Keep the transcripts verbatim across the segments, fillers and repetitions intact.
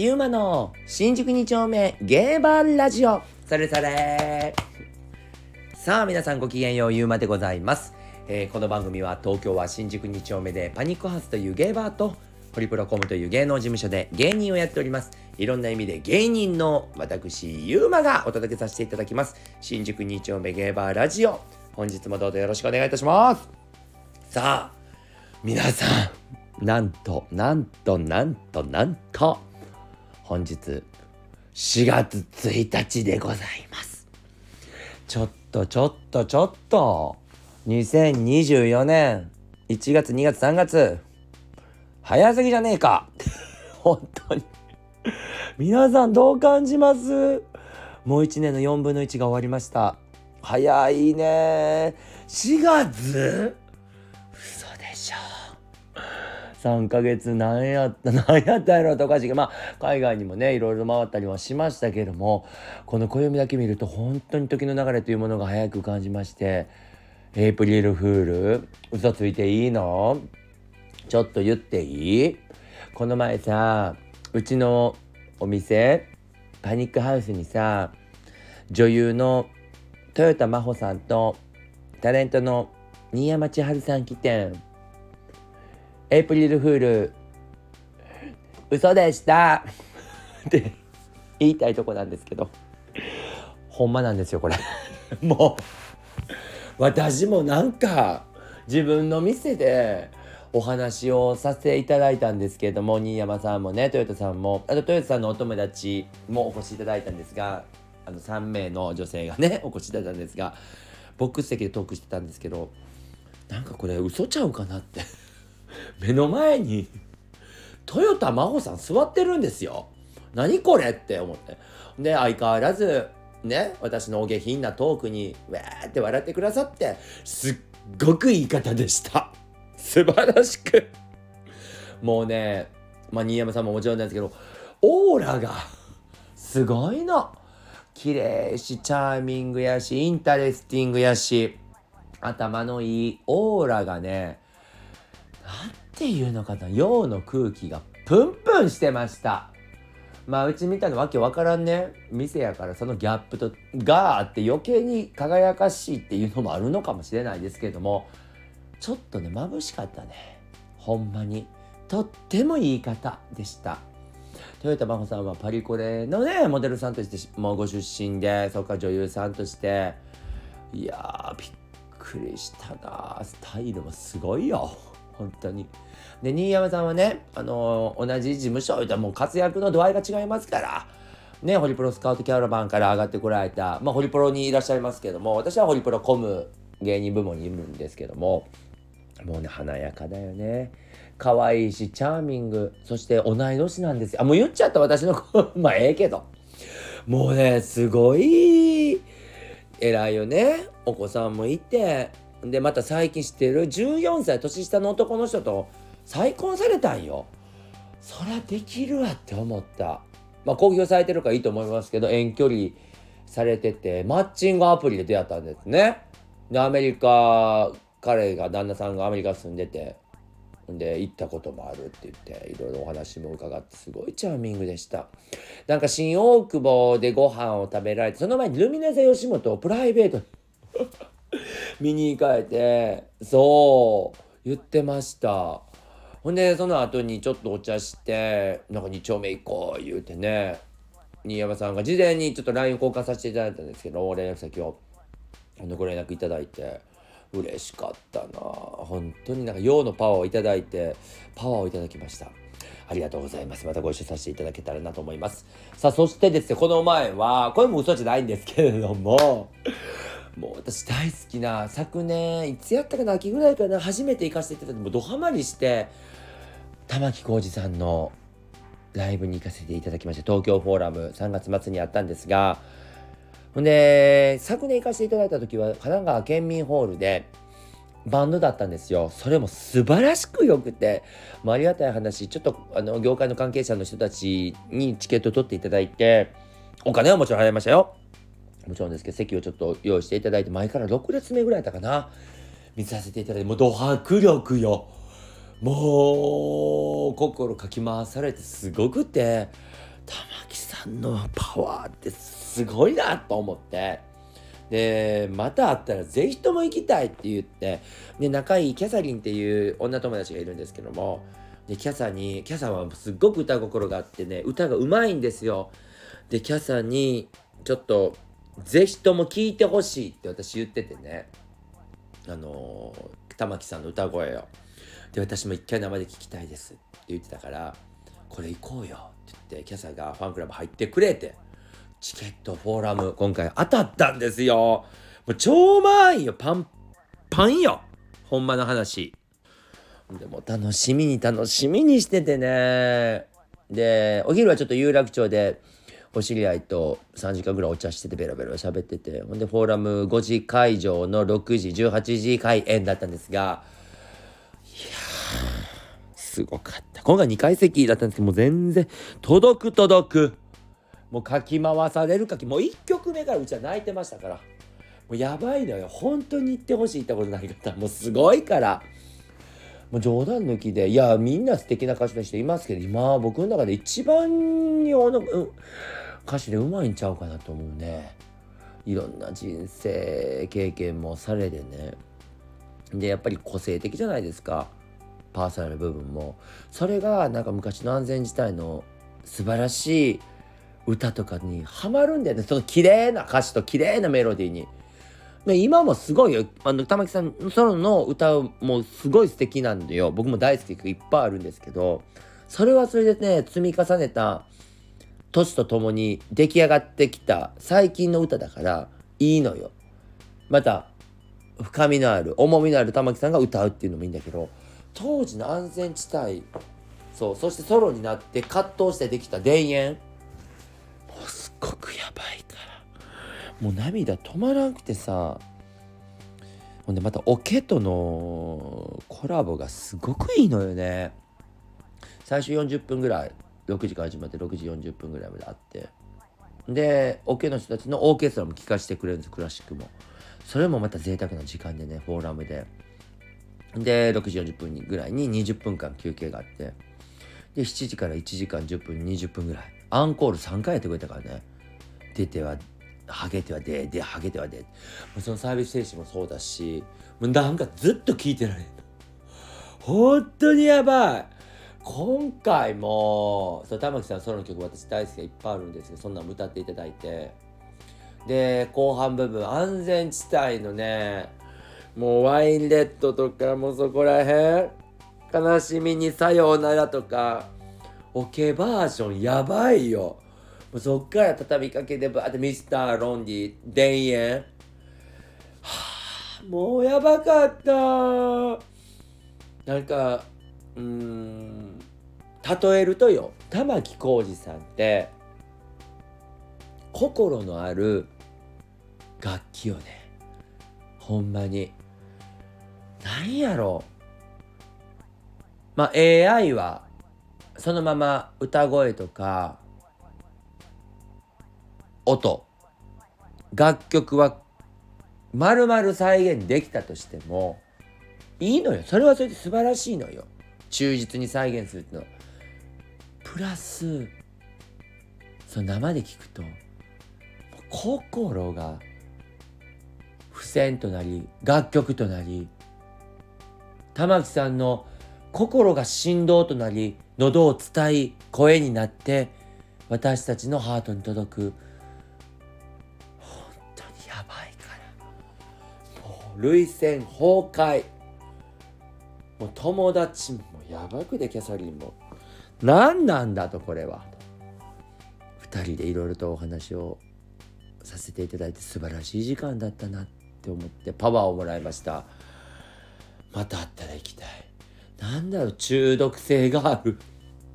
崎ゆうまの新宿に丁目ゲーバーラジオ。それそれ。さあ皆さんごきげんよう、ゆうまでございます。えー、この番組は東京は新宿に丁目でパニックハウスというゲーバーとホリプロコムという芸能事務所で芸人をやっております。いろんな意味で芸人の私ゆうまがお届けさせていただきます新宿に丁目ゲーバーラジオ。本日もどうぞよろしくお願いいたします。さあ皆さん、なんとなんとなんとなんと本日しがつついたちでございます。ちょっとちょっとちょっとにせんにじゅうよねんいちがつにがつさんがつ早すぎじゃねえか本当に皆さんどう感じます？もういちねんのよんぶんのいちが終わりました。早いね。しがつ？嘘でしょ。さんかげつ何やった何やったやろとおかしいけど、まあ海外にもねいろいろ回ったりはしましたけども、この暦だけ見ると本当に時の流れというものが早く感じまして、エイプリルフール嘘ついていいの？ちょっと言っていい？この前さ、うちのお店パニックハウスにさ、女優の豊田真帆さんとタレントの新山千春さん来てん。エイプリルフール嘘でしたって言いたいとこなんですけど、ほんまなんですよこれもう私もなんか自分の店でお話をさせていただいたんですけれども、新山さんもね豊田さんも、あと豊田さんのお友達もお越しいただいたんですが、あのさんめいの女性がねお越しいただいたんですが、ボックス席でトークしてたんですけど、なんかこれ嘘ちゃうかなって目の前に豊田真帆さん座ってるんですよ。何これって思って、で相変わらずね私のお下品なトークにわーって笑ってくださって、すっごくいい方でした。素晴らしくもうね、まあ新山さんももちろんなんですけど、オーラがすごいの。綺麗しチャーミングやしインタレスティングやし、頭のいいオーラがね、なんていうのかな、陽の空気がプンプンしてました。まあうちみたいなわけわからんね店やから、そのギャップとがあって余計に輝かしいっていうのもあるのかもしれないですけれども、ちょっとね眩しかったね。ほんまにとってもいい方でした。豊田真帆さんはパリコレのねモデルさんとしてもうご出身で、そこから女優さんとして、いやーびっくりしたな。スタイルもすごいよ本当に。で新山さんはね、あのー、同じ事務所でもう活躍の度合いが違いますからね、ホリプロスカウトキャラバンから上がってこられた、まあホリプロにいらっしゃいますけども、私はホリプロコム芸人部門にいるんですけども、もうね華やかだよね。可愛いしチャーミング、そして同い年なんですよ。あ、もう言っちゃった私の子まあええけど、もうねすごい偉いよね。お子さんもいて、でまた最近知ってるじゅうよんさい年下の男の人と再婚されたんよ。そりゃできるわって思った。まあ公表されてるからいいと思いますけど、遠距離されててマッチングアプリで出会ったんですね。でアメリカ、彼が旦那さんがアメリカ住んでて、で行ったこともあるって言っていろいろお話も伺って、すごいチャーミングでした。なんか新大久保でご飯を食べられて、その前にルミネ座吉本をプライベート見に行かれて、そう言ってました。ほんでその後にちょっとお茶して、なんかに丁目行こう言うてね、新山さんが事前にちょっと ライン 交換させていただいたんですけど、連絡先をご連絡いただいて嬉しかったな。本当になんか陽のパワーをいただいて、パワーをいただきました。ありがとうございます。またご一緒させていただけたらなと思います。さあそしてですね、この前はこれも嘘じゃないんですけれども、もう私大好きな、昨年いつやったかな、秋ぐらいかな、初めて行かせていただいて、もうドハマりして玉置浩二さんのライブに行かせていただきました。東京フォーラムさんがつ末にあったんですが、ほんで昨年行かせていただいた時は神奈川県民ホールでバンドだったんですよ。それも素晴らしく良くて、もうありがたい話、ちょっとあの業界の関係者の人たちにチケット取っていただいて、お金はもちろん払いましたよ、もちろんですけど、席をちょっと用意していただいて、前からろく列目ぐらいだったかな、見させていただいて、もうド迫力よ。もう心かき回されてすごくて、 玉木さんのパワーってすごいなと思って、でまた会ったらぜひとも行きたいって言って、で仲いいキャサリンっていう女友達がいるんですけども、でキャサにキャサはすっごく歌心があってね、歌がうまいんですよ。でキャサにちょっとぜひとも聴いてほしいって私言っててね、あのー、玉木さんの歌声を。で私も一回生で聴きたいですって言ってたから、これ行こうよって言ってキャサがファンクラブ入ってくれて、チケットフォーラム今回当たったんですよ。もう超満員よ、パンパンよ、ほんまの話。でも楽しみに楽しみにしててね。でお昼はちょっと有楽町でお知り合いとさんじかんぐらいお茶しててベロベロ喋ってて、ほんでフォーラムごじ会場のろくじじゅうはちじ開演だったんですが、いやーすごかった。今回にかい席だったんですけど、もう全然届く届く、もうかき回されるかき、もういっきょくめからうちは泣いてましたから、もうやばいのよ、本当に行ってほしいってことない方もうすごいから、もう冗談抜きで、いやみんな素敵な歌手の人いますけど、今僕の中で一番に、うん、歌手でうまいんちゃうかなと思うね。いろんな人生経験もされてね、でやっぱり個性的じゃないですか、パーソナル部分も。それがなんか昔の安全地帯の素晴らしい歌とかにハマるんだよね、その綺麗な歌詞と綺麗なメロディーに。で今もすごいよ、あの玉木さんのソロの歌もすごい素敵なんだよ。僕も大好き曲いっぱいあるんですけど、それはそれでね、積み重ねた年とともに出来上がってきた最近の歌だからいいのよ。また深みのある重みのある玉木さんが歌うっていうのもいいんだけど、当時の安全地帯、そう、そしてソロになって葛藤してできた田園、もうすっごくやばいから、もう涙止まらなくてさ。ほんでまたオケとのコラボがすごくいいのよね。最初よんじゅっぷんぐらい、ろくじから始まってろくじよんじゅっぷんぐらいまであって、でオケの人たちのオーケストラも聴かせてくれるんです、クラシックも。それもまた贅沢な時間でね、フォーラムで。でろくじよんじゅっぷんぐらいににじゅっぷんかん休憩があって、でしちじからいちじかんじゅっぷんにじゅっぷんぐらいアンコールさんかいやってくれたからね。出てはハゲてはででハゲてはで、もうそのサービス精神もそうだし、もうなんかずっと聞いてられるの、本当にやばい。今回もそう玉木さんソロの曲私大好きがいっぱいあるんですけど、そんなん歌っていただいて、で後半部分安全地帯のね、もうワインレッドとかもうそこらへん、悲しみにさようならとかオケバージョンやばいよ。もうそっから畳みかけでバーってミスターロンディ田園、はあもうやばかった。なんかうーん例えるとよ、玉置浩二さんって心のある楽器よね、ほんまに。なんやろう、まあ エーアイ はそのまま歌声とか音、楽曲は丸々再現できたとしてもいいのよ、それはそれで素晴らしいのよ、忠実に再現するっての。プラスその生で聞くと心が付箋となり楽曲となり、玉木さんの心が振動となり喉を伝い声になって私たちのハートに届く。本当にやばいから、もう涙腺崩壊、もう友達もやばくで、キャサリンも何なんだと、これはふたりでいろいろとお話をさせていただいて素晴らしい時間だったなって思ってパワーをもらいました。また会ったら行きたい。なんだろう、中毒性がある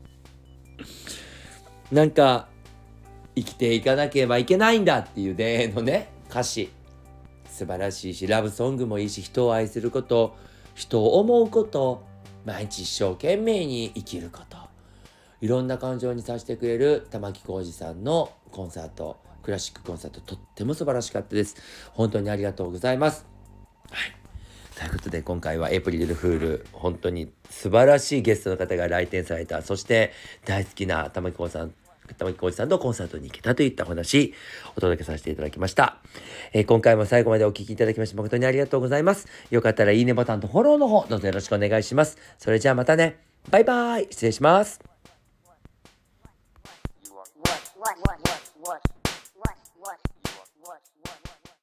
なんか生きていかなければいけないんだっていう田園のね歌詞素晴らしいし、ラブソングもいいし、人を愛すること、人を思うこと、毎日一生懸命に生きること、いろんな感情にさせてくれる玉置浩二さんのコンサート、クラシックコンサート、とっても素晴らしかったです。本当にありがとうございます。はい、ということで今回はエイプリルフール、本当に素晴らしいゲストの方が来店された、そして大好きな玉置浩二さん玉置浩二さんとコンサートに行けたといったお話、お届けさせていただきました。えー、今回も最後までお聞きいただきまして誠にありがとうございます。よかったらいいねボタンとフォローの方、どうぞよろしくお願いします。それじゃあまたね。バイバイ。失礼します。